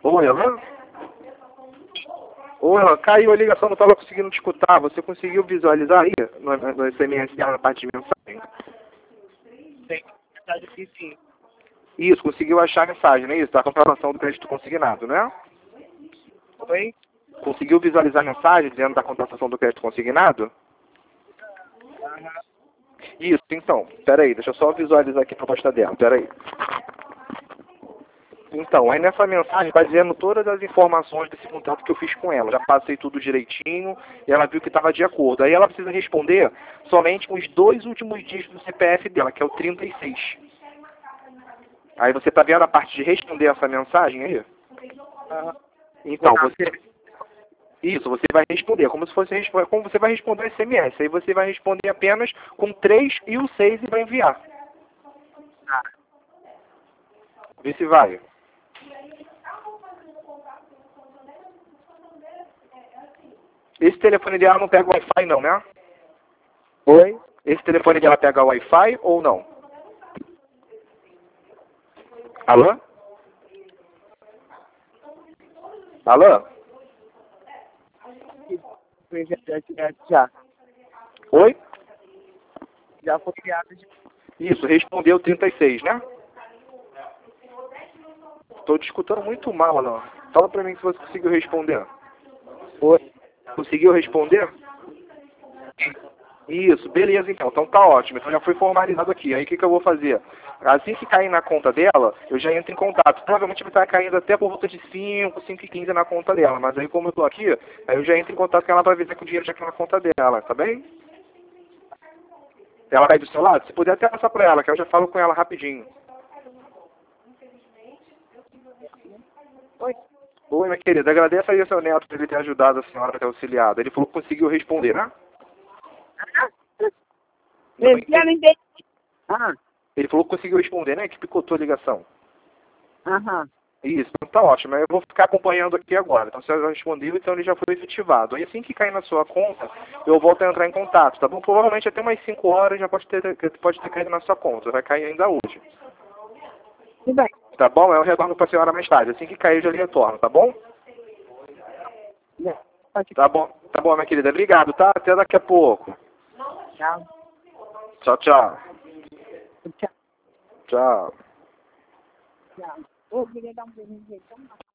Oi, Alan? Oi, Alan, caiu a ligação, não estava conseguindo te escutar. Você conseguiu visualizar aí no SMS dela, na parte de mensagem? Tem mensagem aqui sim. Isso, conseguiu achar a mensagem, não é isso? Da comprovação do crédito consignado, né? Oi? Conseguiu visualizar a mensagem dizendo da contratação do crédito consignado? Aham. Isso, então. Peraí, deixa eu só visualizar aqui a proposta dela, peraí. Então, aí nessa mensagem vai dizendo todas as informações desse contrato que eu fiz com ela. Já passei tudo direitinho e ela viu que estava de acordo. Aí ela precisa responder somente com os 2 últimos dígitos do CPF dela, que é o 36. Aí você está vendo a parte de responder essa mensagem aí? Aham. Então, Isso, você vai responder, como se fosse como você vai responder o SMS. Aí você vai responder apenas com 3 e o 6 e vai enviar. Ah, Vê se vai. Esse telefone dela não pega Wi-Fi não, né? oi? Esse telefone dela pega Wi-Fi ou não? Alô? Alô? Já. Oi? Já foi criado de... Isso, respondeu 36, né? Estou te escutando muito mal, Alô. Fala pra mim se você conseguiu responder. Oi? Conseguiu responder? Isso, beleza então. Então tá ótimo. Então já foi formalizado aqui. Aí o que eu vou fazer? Assim que cair na conta dela, eu já entro em contato. Provavelmente vai estar caindo até por volta de 5, 5h15 na conta dela. Mas aí como eu tô aqui, aí eu já entro em contato com ela para avisar que o dinheiro já caiu na conta dela, tá bem? Ela vai do seu lado? Se puder até passar para ela, que eu já falo com ela rapidinho. Oi? Oi, minha querida. Agradeço aí ao seu neto por ele ter ajudado a senhora a ter auxiliado. Ele falou que conseguiu responder, né? Não Eu entendi. não entendi. Ah, Ele falou que conseguiu responder, né? Que picotou a ligação. aham. Isso, então tá ótimo. Eu vou ficar acompanhando aqui agora. Então, você já respondeu, então ele já foi efetivado. Aí assim que cair na sua conta, eu volto a entrar em contato, tá bom? Provavelmente até umas 5 horas já pode ter caído na sua conta. Vai cair ainda hoje. Tudo bem. Tá bom? Eu retorno pra senhora mais tarde. Assim que cair, eu já lhe retorno, tá bom? Tá bom, minha querida. Obrigado, tá? Até daqui a pouco. Tchau. Tchau, tchau. Tchau. Tchau. Tchau. Ô, queria dar um beijinho.